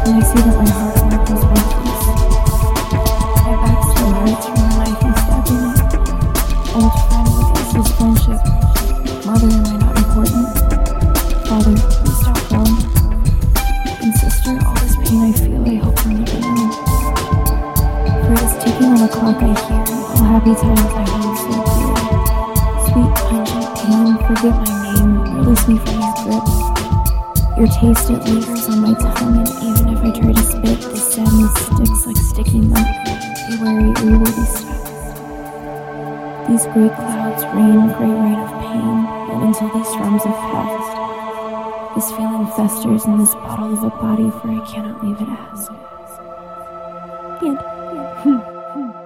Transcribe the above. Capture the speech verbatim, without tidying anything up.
and I see that my hard work was worthless. My back still hurts from the knife you stabbed in it. Old friend with useless friendship. Mother, am I not important? Father, please stop growing. And sister, all this pain I feel, I hope you'll never know. For it is ticking on the clock I hear, all happy times I hold so dear. Sweet pungent pain, forget my name, release me from your grip. Your taste, it lingers on my tongue, and even if I try to spit, the sadness sticks like sticky milk. Be wary or you will be stuck. These gray clouds rain, gray rain of pain, and until these storms have passed, this feeling festers in this bottle of a body, for I cannot leave it as. The end.